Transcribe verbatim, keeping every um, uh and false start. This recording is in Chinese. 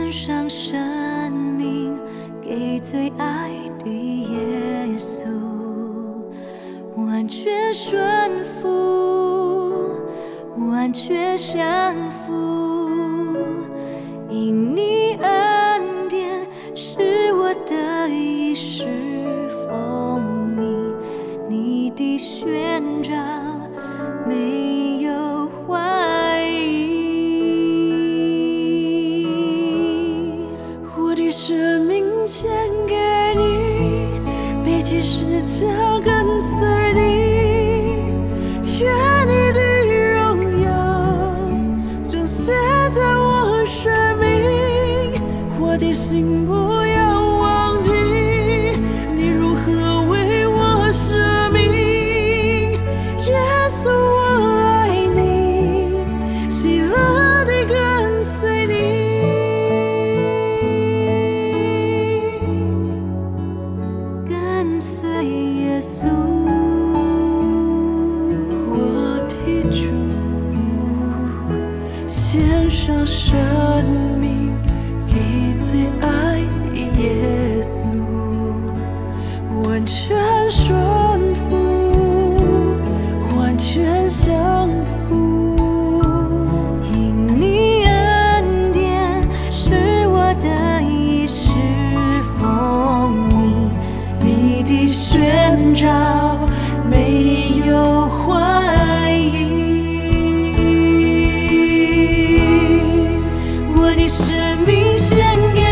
献上生命给最爱的耶稣，完全顺服，完全降服，因你恩典是我得以侍奉你，你的宣召没有怀疑。 我的生命献给你，背起十字架跟随你，愿你的荣耀彰显在我生命。我的心不要忘记你如何为我舍命，耶稣我爱你，喜乐地跟随你。 跟随耶稣， 我的主，献上生命给最爱的耶稣，完全顺服，完全降服， 因你恩典是我得以侍奉你，你的宣召没有怀疑。 我的生命献给